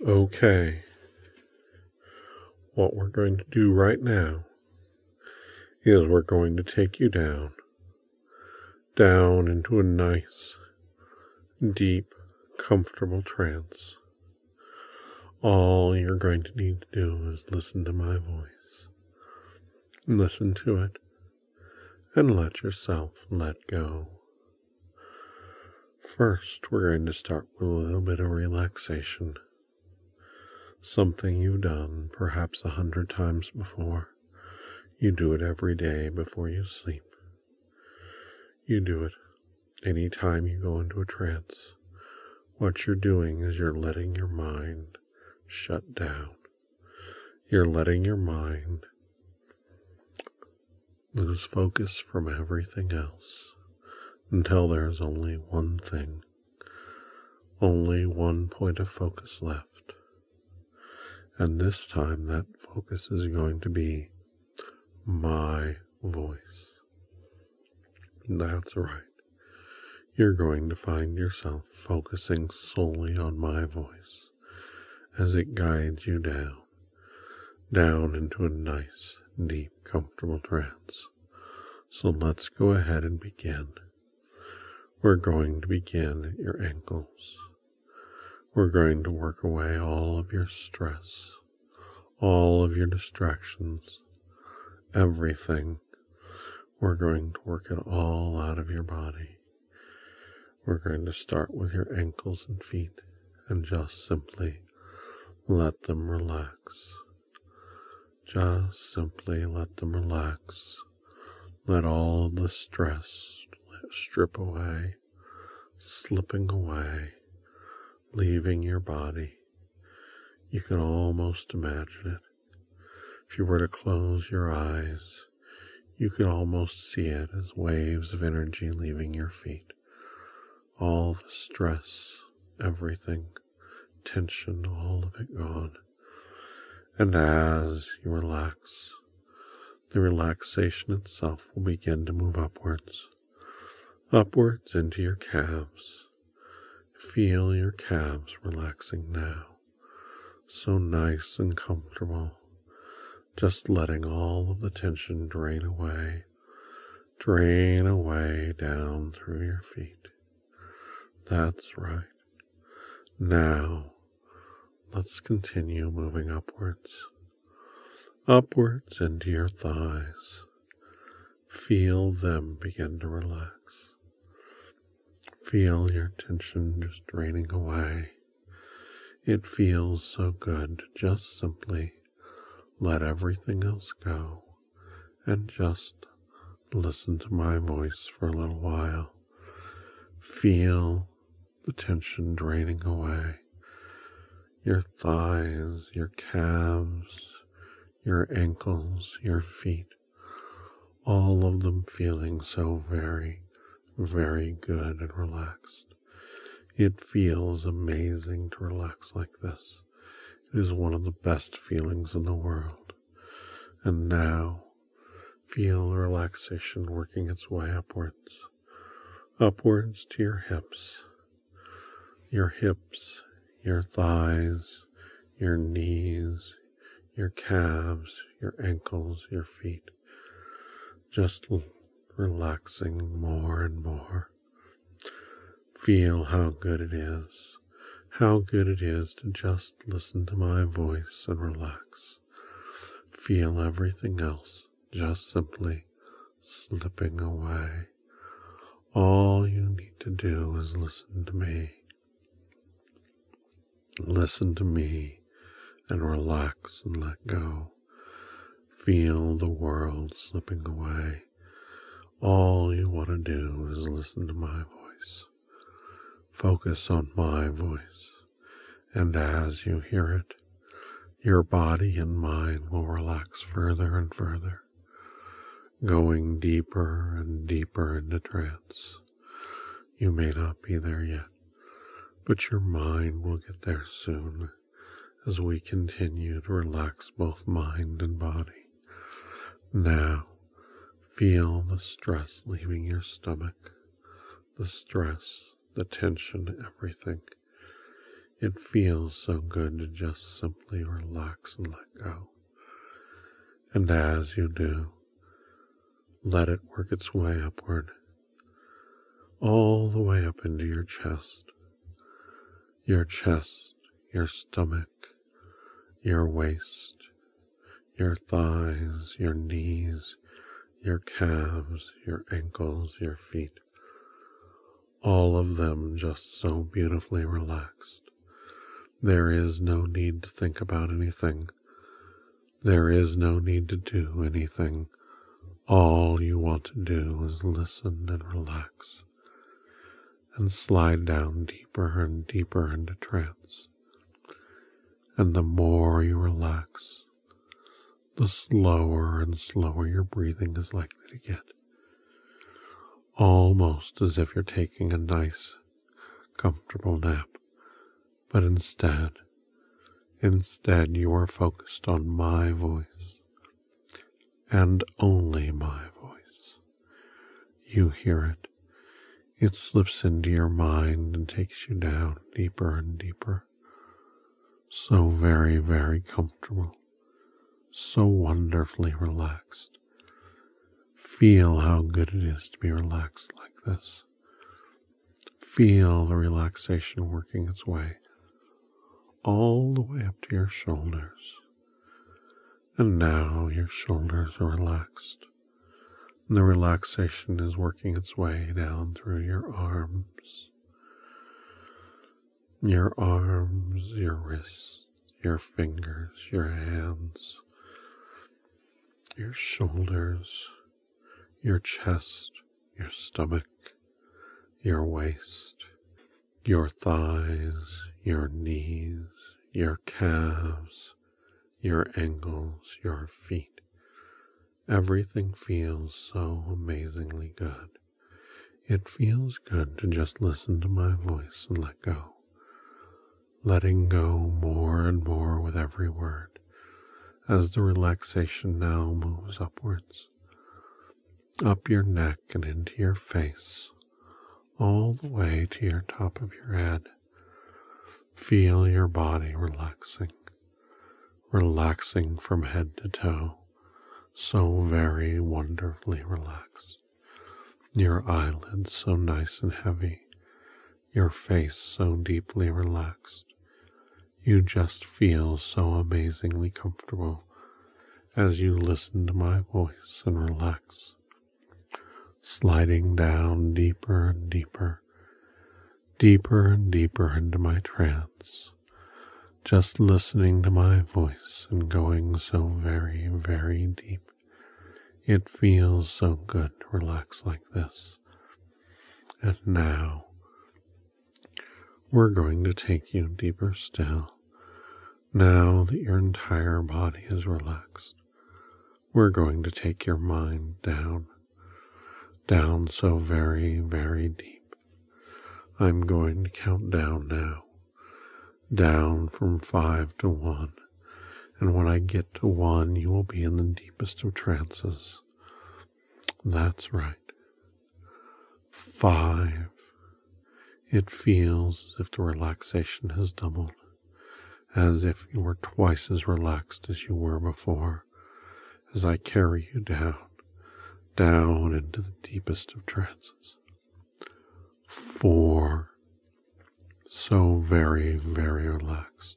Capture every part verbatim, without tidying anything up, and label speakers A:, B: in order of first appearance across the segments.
A: Okay, what we're going to do right now is we're going to take you down, down into a nice, deep, comfortable trance. All you're going to need to do is listen to my voice. Listen to it and let yourself let go. First, we're going to start with a little bit of relaxation. Something you've done perhaps a hundred times before. You do it every day before you sleep. You do it any time you go into a trance. What you're doing is you're letting your mind shut down. You're letting your mind lose focus from everything else until there's only one thing, only one point of focus left. And this time that focus is going to be my voice. That's right. You're going to find yourself focusing solely on my voice as it guides you down, down into a nice, deep, comfortable trance. So let's go ahead and begin. We're going to begin at your ankles. We're going to work away all of your stress, all of your distractions, everything. We're going to work it all out of your body. We're going to start with your ankles and feet and just simply let them relax. Just simply let them relax. Let all of the stress strip away, slipping away, leaving your body. You can almost imagine it. If you were to close your eyes, you could almost see it as waves of energy leaving your feet. All the stress, everything, tension, all of it gone. And as you relax, the relaxation itself will begin to move upwards, upwards into your calves. Feel your calves relaxing now, so nice and comfortable, just letting all of the tension drain away, drain away down through your feet. That's right. Now, let's continue moving upwards, upwards into your thighs. Feel them begin to relax. Feel your tension just draining away. It feels so good to just simply let everything else go and just listen to my voice for a little while. Feel the tension draining away. Your thighs, your calves, your ankles, your feet, all of them feeling so very, very good and relaxed. It feels amazing to relax like this. It is one of the best feelings in the world. And now, feel the relaxation working its way upwards, upwards to your hips, your hips, your thighs, your knees, your calves, your ankles, your feet. Just relaxing more and more. Feel how good it is, how good it is to just listen to my voice and relax. Feel everything else just simply slipping away. All you need to do is listen to me. Listen to me and relax and let go. Feel the world slipping away. All you want to do is listen to my voice. Focus on my voice, and as you hear it, your body and mind will relax further and further, going deeper and deeper into trance. You may not be there yet, but your mind will get there soon as we continue to relax both mind and body. Now, feel the stress leaving your stomach, the stress, the tension, everything. It feels so good to just simply relax and let go. And as you do, let it work its way upward, all the way up into your chest, your chest, your stomach, your waist, your thighs, your knees, your calves, your ankles, your feet, all of them just so beautifully relaxed. There is no need to think about anything. There is no need to do anything. All you want to do is listen and relax and slide down deeper and deeper into trance. And the more you relax, the slower and slower your breathing is likely to get. Almost as if you're taking a nice, comfortable nap. But instead, instead you are focused on my voice, and only my voice. You hear it. It slips into your mind and takes you down deeper and deeper. So very, very comfortable. So wonderfully relaxed. Feel how good it is to be relaxed like this. Feel the relaxation working its way all the way up to your shoulders. And now your shoulders are relaxed. And the relaxation is working its way down through your arms. Your arms, your wrists, your fingers, your hands, your shoulders, your chest, your stomach, your waist, your thighs, your knees, your calves, your ankles, your feet. Everything feels so amazingly good. It feels good to just listen to my voice and let go. Letting go more and more with every word as the relaxation now moves upwards, up your neck and into your face, all the way to your top of your head. Feel your body relaxing, relaxing from head to toe, so very wonderfully relaxed. Your eyelids so nice and heavy, your face so deeply relaxed. You just feel so amazingly comfortable as you listen to my voice and relax, sliding down deeper and deeper, deeper and deeper into my trance, just listening to my voice and going so very, very deep. It feels so good to relax like this. And now, we're going to take you deeper still. Now that your entire body is relaxed, we're going to take your mind down, down so very, very deep. I'm going to count down now, down from five to one. And when I get to one, you will be in the deepest of trances. That's right. Five. It feels as if the relaxation has doubled, as if you were twice as relaxed as you were before, as I carry you down, down into the deepest of trances. Four. So very, very relaxed.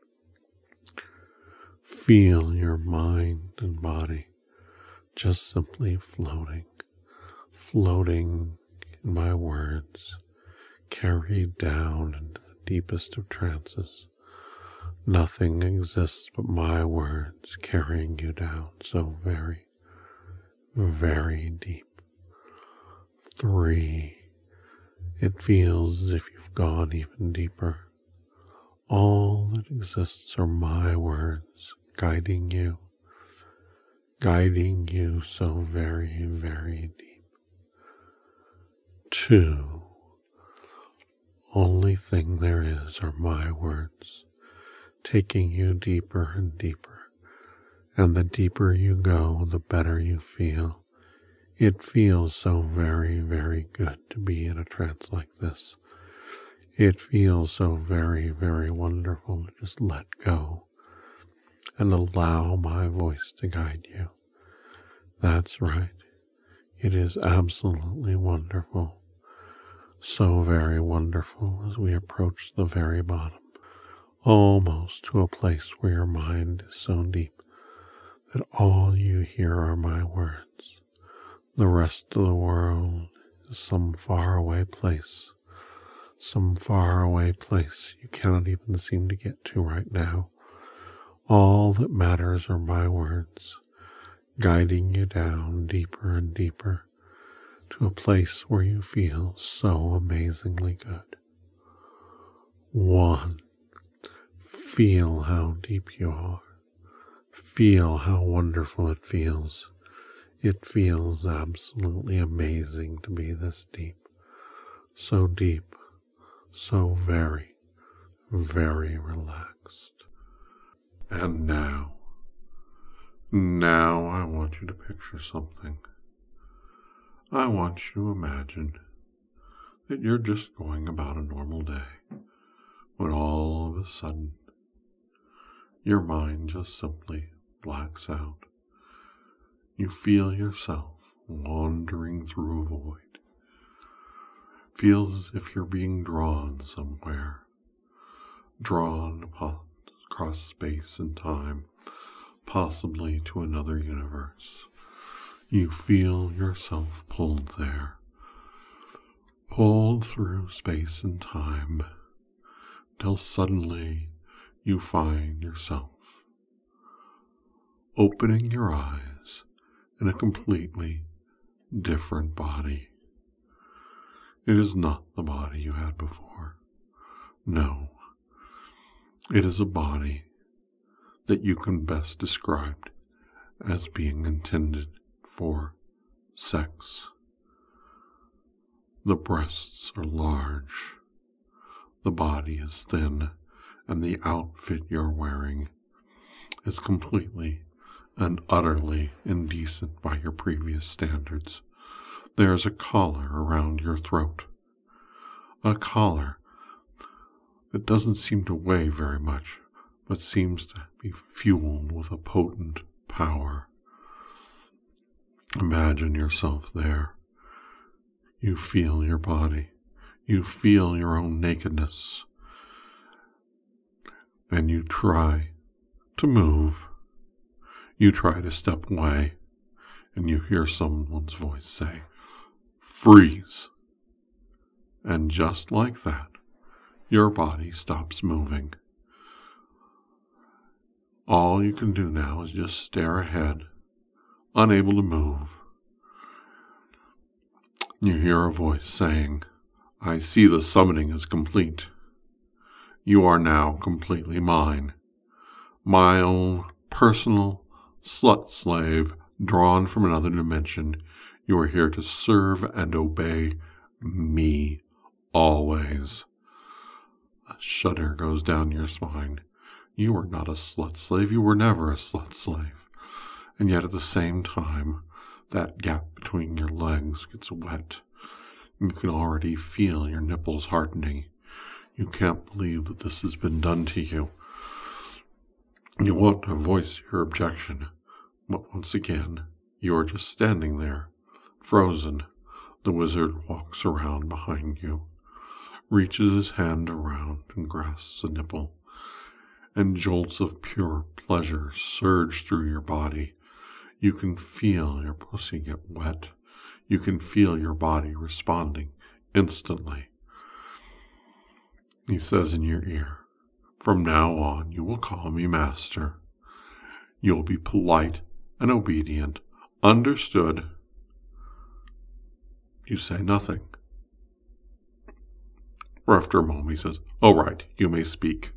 A: Feel your mind and body just simply floating, floating in my words, carried down into the deepest of trances. Nothing exists but my words carrying you down so very, very deep. Three. It feels as if you've gone even deeper. All that exists are my words guiding you, guiding you so very, very deep. Two. Only thing there is are my words, taking you deeper and deeper. And the deeper you go, the better you feel. It feels so very, very good to be in a trance like this. It feels so very, very wonderful to just let go and allow my voice to guide you. That's right. It is absolutely wonderful. So very wonderful as we approach the very bottom, almost to a place where your mind is so deep that all you hear are my words. The rest of the world is some faraway place, some faraway place you cannot even seem to get to right now. All that matters are my words, guiding you down deeper and deeper to a place where you feel so amazingly good. One, feel how deep you are. Feel how wonderful it feels. It feels absolutely amazing to be this deep. So deep, so very, very relaxed. And now, now I want you to picture something. I want you to imagine that you're just going about a normal day when all of a sudden your mind just simply blacks out. You feel yourself wandering through a void. Feels as if you're being drawn somewhere, drawn across space and time, possibly to another universe. You feel yourself pulled there, pulled through space and time, till suddenly you find yourself opening your eyes in a completely different body. It is not the body you had before. No, it is a body that you can best describe as being intended for sex. The breasts are large, the body is thin, and the outfit you're wearing is completely and utterly indecent by your previous standards. There is a collar around your throat, a collar that doesn't seem to weigh very much, but seems to be fueled with a potent power. Imagine yourself there. You feel your body. You feel your own nakedness. And you try to move. You try to step away, and you hear someone's voice say, "Freeze!" And just like that, your body stops moving. All you can do now is just stare ahead, unable to move. You hear a voice saying, "I see the summoning is complete. You are now completely mine. My own personal slut slave, drawn from another dimension. You are here to serve and obey me always." A shudder goes down your spine. You are not a slut slave. You were never a slut slave. And yet at the same time, that gap between your legs gets wet. You can already feel your nipples hardening. You can't believe that this has been done to you. You want to voice your objection, but once again, you are just standing there, frozen. The wizard walks around behind you, reaches his hand around and grasps a nipple, and jolts of pure pleasure surge through your body. You can feel your pussy get wet. You can feel your body responding instantly. He says in your ear, "From now on, you will call me master. You'll be polite and obedient. Understood?" You say nothing. For after a moment, he says, "All right, you may speak."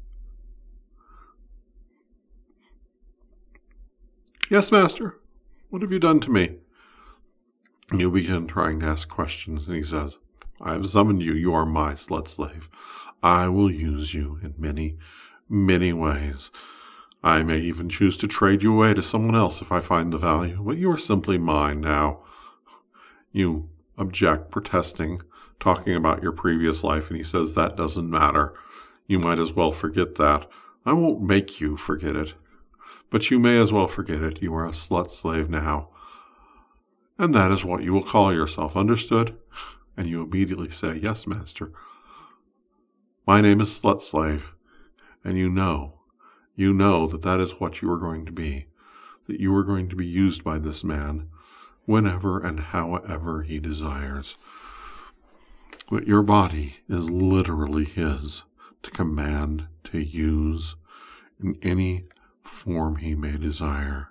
A: "Yes, master. What have you done to me?" You begin trying to ask questions, and he says, "I have summoned you. You are my slut slave. I will use you in many, many ways. I may even choose to trade you away to someone else if I find the value, but you are simply mine now." You object, protesting talking about your previous life, and he says that doesn't matter. You might as well forget that. I won't make you forget it, but you may as well forget it. You are a slut slave now, and that is what you will call yourself. Understood? And you immediately say, yes, master. My name is Slut Slave, and you know, you know that that is what you are going to be, that you are going to be used by this man whenever and however he desires. That your body is literally his to command, to use in any form he may desire.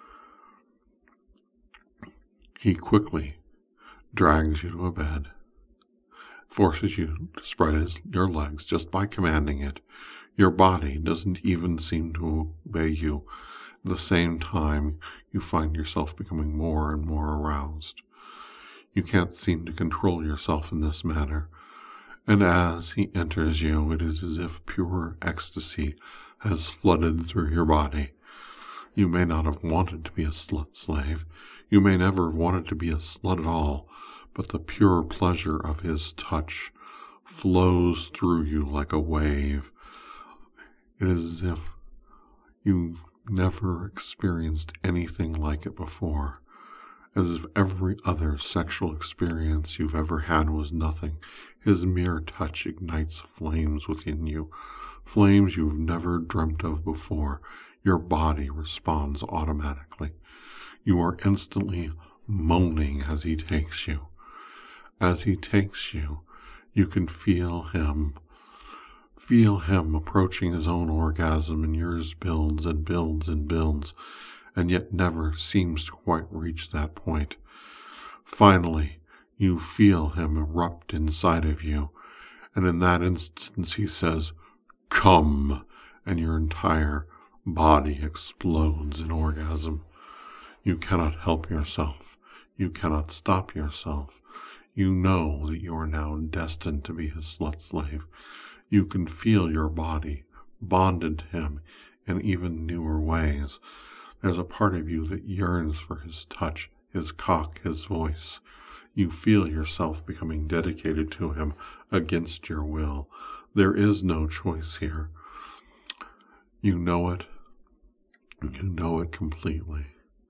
A: He quickly drags you to a bed, forces you to spread his, your legs just by commanding it. Your body doesn't even seem to obey you. At the same time, you find yourself becoming more and more aroused. You can't seem to control yourself in this manner. And as he enters you, it is as if pure ecstasy has flooded through your body. You may not have wanted to be a slut slave. You may never have wanted to be a slut at all, but the pure pleasure of his touch flows through you like a wave. It is as if you've never experienced anything like it before, as if every other sexual experience you've ever had was nothing. His mere touch ignites flames within you, flames you've never dreamt of before. Your body responds automatically. You are instantly moaning as he takes you. As he takes you, you can feel him, feel him approaching his own orgasm, and yours builds and builds and builds, and yet never seems to quite reach that point. Finally, you feel him erupt inside of you, and in that instance he says, "Come," and your entire body explodes in orgasm. You cannot help yourself. You cannot stop yourself. You know that you are now destined to be his slut slave. You can feel your body bonded to him in even newer ways. There's a part of you that yearns for his touch, his cock, his voice. You feel yourself becoming dedicated to him against your will. There is no choice here. You know it. You know it completely.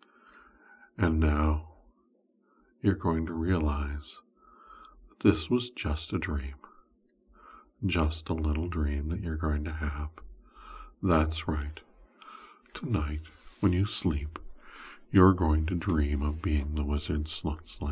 A: And now you're going to realize that this was just a dream. Just a little dream that you're going to have. That's right. Tonight, when you sleep, you're going to dream of being the wizard's slut slave.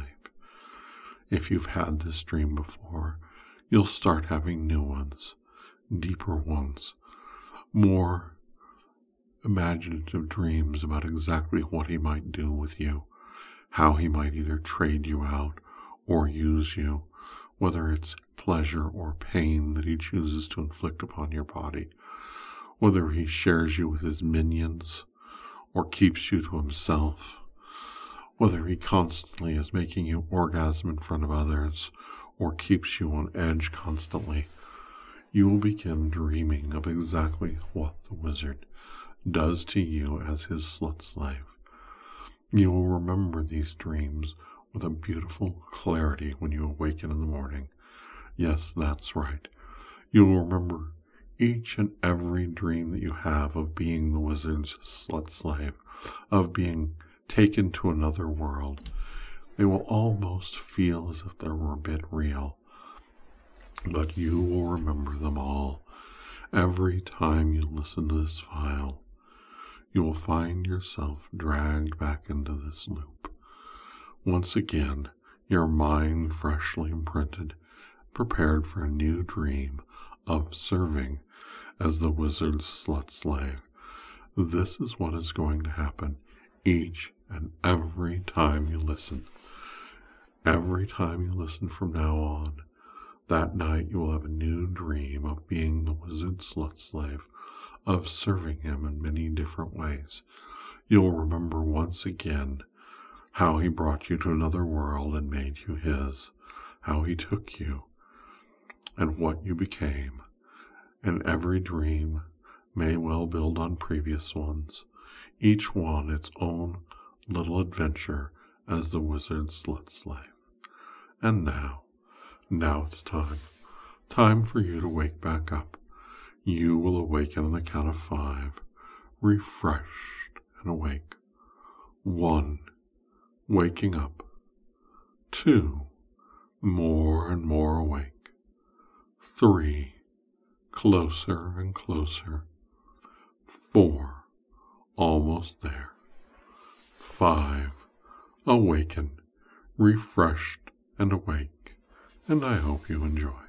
A: If you've had this dream before, you'll start having new ones, deeper ones, more imaginative dreams about exactly what he might do with you, how he might either trade you out or use you, whether it's pleasure or pain that he chooses to inflict upon your body, whether he shares you with his minions or keeps you to himself, whether he constantly is making you orgasm in front of others or keeps you on edge constantly. You will begin dreaming of exactly what the wizard does to you as his slut slave. You will remember these dreams with a beautiful clarity when you awaken in the morning. Yes, that's right. You will remember each and every dream that you have of being the wizard's slut slave, of being taken to another world. They will almost feel as if they were a bit real, but you will remember them all. Every time you listen to this file, you will find yourself dragged back into this loop. Once again, your mind freshly imprinted, prepared for a new dream of serving as the wizard's slut slave. This is what is going to happen each and every time you listen. Every time you listen from now on, that night you will have a new dream of being the wizard's slut slave, of serving him in many different ways. You'll remember once again how he brought you to another world and made you his, how he took you, and what you became. And every dream may well build on previous ones, each one its own little adventure as the wizard's slut slave. And now, Now it's time. Time for you to wake back up. You will awaken on the count of five, refreshed and awake. One, waking up. Two, more and more awake. Three, closer and closer. Four, almost there. Five, awaken, refreshed and awake, and I hope you enjoy.